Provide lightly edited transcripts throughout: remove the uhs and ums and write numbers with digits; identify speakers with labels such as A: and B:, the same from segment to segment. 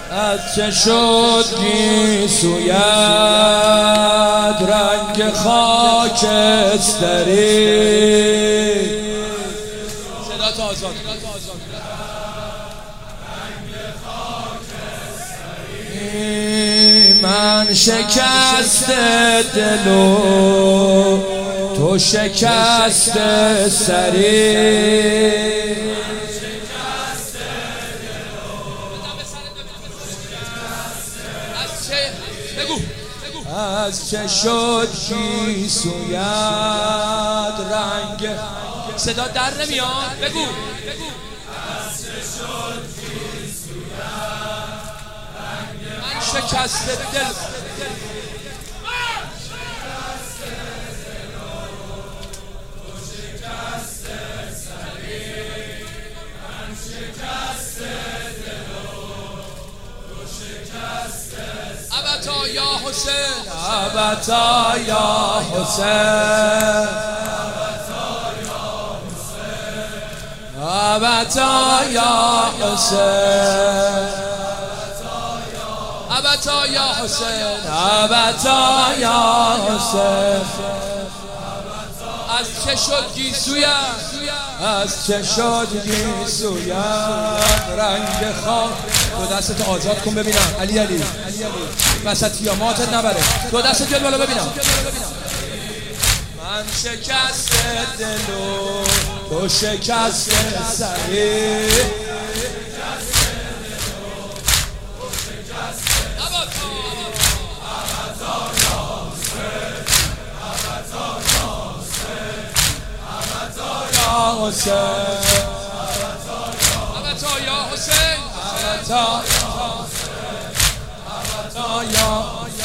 A: از چه شد گیسویت رنگ خاکستری. صدا تا آزاد. من شکست دل و تو شکست سری. از چه شد گیسویت رنگ. صدا در نمیاد. بگو. از چه شد گیسویت رنگ. من شکست دل. ابتا یا حسین، ابتا یا حسین، ابتا یا حسین، ابتا یا حسین، ابتا یا حسین. از چه شد گیسویت، از چه شد گیسویت رنگ خاک. دو دستت آزاد کن ببینم. علی علی وسطیاماتت نبره. دو دستت بیاد بالا ببینم. من شکست دل و تو شکست سری. حسین ابتا یا حسین، ابتا یا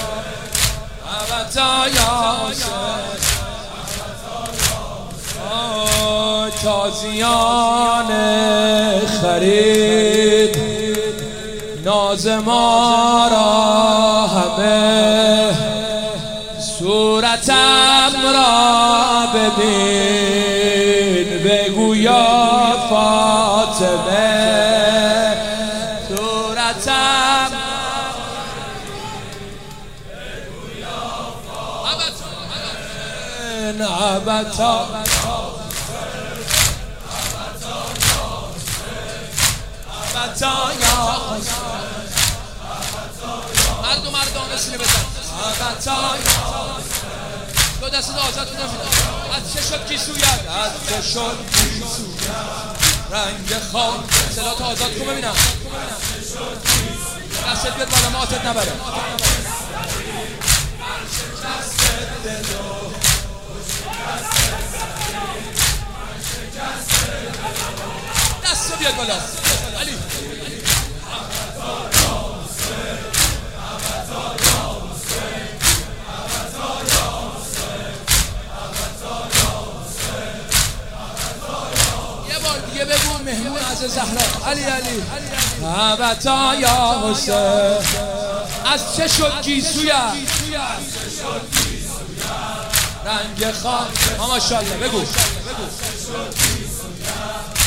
A: ابتا یا حسین. تازیان خرید ناز ما را همه، صورتم را ببین بگو یا فاطمه. صورتم بگو یا فاطمه. ابتا یا حسین. مردانه سینه بزن. ابتا یا دو دست آزاد کنم. از چه شد گیسویت، از چه شد گیسویت رنگ خاک. صدا تا آزاد کن ببینم. دستت بیاد بالا ماتت نبره. دست بیاد بالا علی. یه بگو مهمون از زهرا. علی علی ابتا یا حسین. از چه شد گیسویت رنگ خاک. ماشاءالله بگو.